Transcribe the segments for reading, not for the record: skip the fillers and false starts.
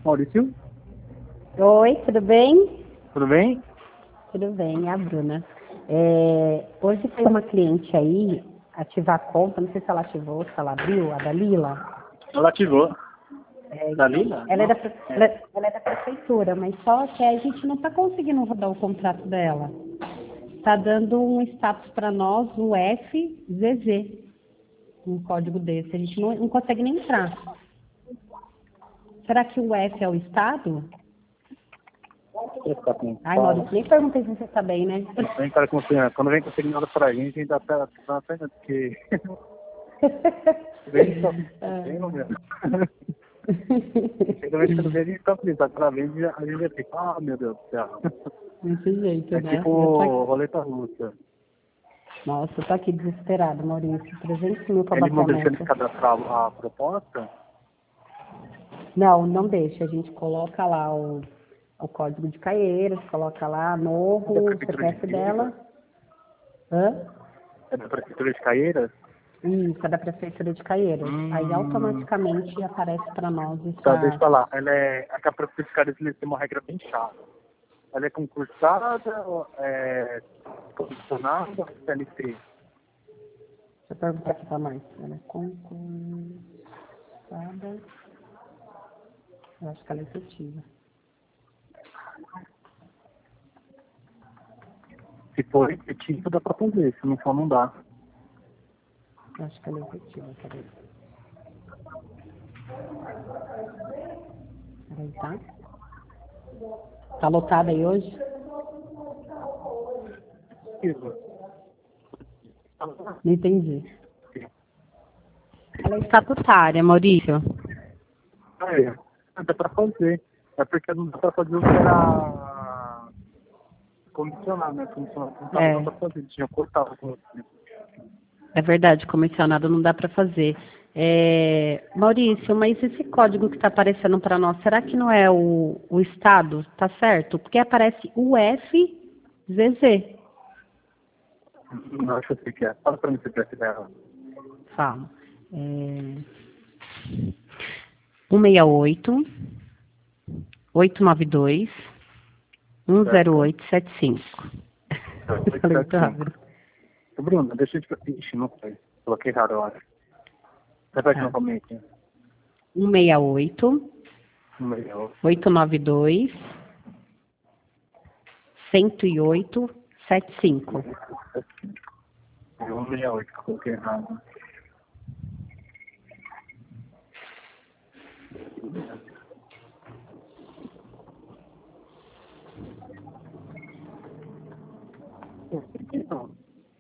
Maurício, Oi, tudo bem? tudo bem? Tudo bem, é a Bruna. Hoje foi uma cliente aí ativar a conta, não sei se ela ativou, se ela abriu, a Dalila. Ela ativou. Então, Dalila? ela é da prefeitura, mas só que a gente não está conseguindo rodar o contrato dela. Está dando um status para nós, o FZZ, um código desse. A gente não consegue nem entrar. Será que o F é o Estado? Você tá com Ai, fala. Maurício, nem perguntei se você está bem, né? Vem cara com você, quando vem com nada pra gente, ainda tá na pena, porque vem só, vem no mesmo. Toda vez que eu vejo, a gente tá feliz. Aquela vez a gente já fica, ah, meu Deus do céu. Desse jeito, É né? tipo roleta russa. Nossa, eu tô aqui desesperado, Maurício. 300 mil para Ele bater a não deixa ele meta. cadastrar a proposta, Não, não deixa. A gente coloca lá o código de Caieiras, coloca lá da novo, o prefeitura de CPF Caieiras. dela. Hã? É da prefeitura de Caieiras. Isso, é da Prefeitura de Caieiras. Aí Hum, automaticamente aparece para nós tá, deixa eu essa. falar. Ela é, a prefeitura de Caieiras eles têm uma regra bem chata. Ela é concursada, é comissionada, CLT. Deixa eu perguntar aqui para mais. Ela é concursada. Eu acho que ela é efetiva. Se for efetivo, dá pra fazer. Se não for, não dá. Eu acho que ela é efetiva, peraí. Peraí, tá? Tá lotada aí hoje? Isso. Não entendi. Ela é estatutária, Maurício. Dá pra fazer. É porque não dá pra fazer o que era comissionado, né? Comissionado não dá É, pra fazer. Tinha cortado com você. é verdade, comissionado não dá para fazer. Maurício, mas esse código que está aparecendo para nós, será que não é o Estado? Tá certo? Porque aparece UFZZ. Não, acho que eu sei que é. Fala pra mim se presta dela. Fala. 168 892 Certo? 10875. Falei muito 875. rápido. Bruna, deixa eu te... Ixi, não sei. Coloquei errado, eu acho. Repete Tá. novamente. 168 Meu. 892 10875. 168, que eu coloquei errado. Não.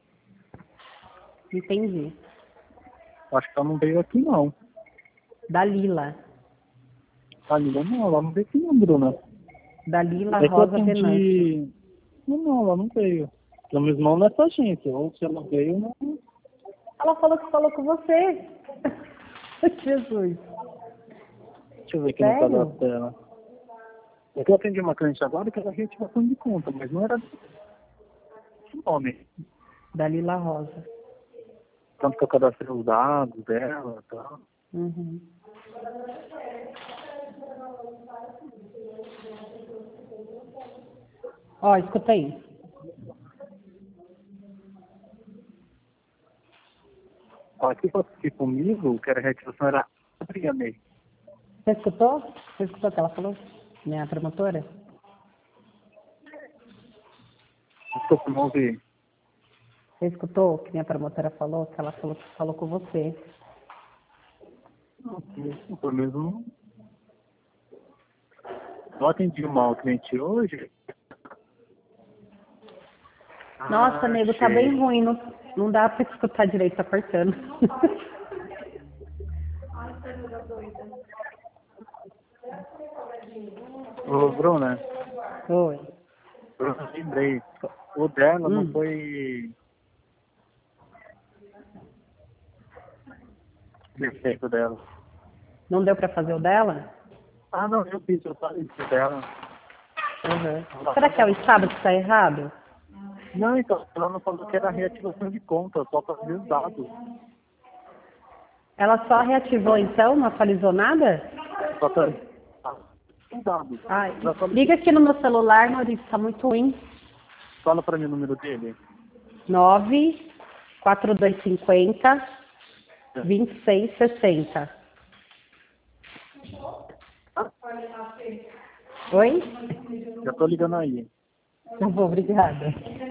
Entendi. Acho que ela não veio aqui, não. Dalila. Dalila não, ela não veio aqui, não, Bruna. Dalila É que eu Rosa Venâncio. atendi. Não, ela não veio. Pelo menos não nessa agência. Ou se ela veio, não. Ela falou que falou com você. Jesus. Deixa eu ver aqui no Sério? cadastro dela. É que eu atendi uma cliente agora que era reativação de conta, mas não era esse nome. Dalila Rosa. Tanto que eu cadastrei os dados dela e tal. Uhum. Ó, escuta aí. Aqui para assistir comigo, que era reativação, era Adriane. Você escutou? Você escutou o que ela falou? Minha promotora? Desculpa, não ouvi. Você escutou o que minha promotora falou? Que ela falou com você. Não, pelo menos não. Eu atendi uma cliente hoje. Nossa, nego, tá Achei. bem ruim. Não dá pra escutar direito, tá cortando. Ô, Bruna, Oi. eu lembrei. O dela não Hum. foi defeito dela. Não deu pra fazer o dela? Ah, não, eu fiz, eu falei isso dela. Uhum. Será que é o Estado que tá errado? Não, então, ela não falou que era reativação de conta, só para ver os dados. Ela só reativou então, não atualizou nada? Só pra... os dados. Ai, liga aqui no meu celular, Maurício, tá muito ruim. Fala para mim o número dele. 94250 2660. Oi? Já tô ligando aí. Eu vou, obrigada.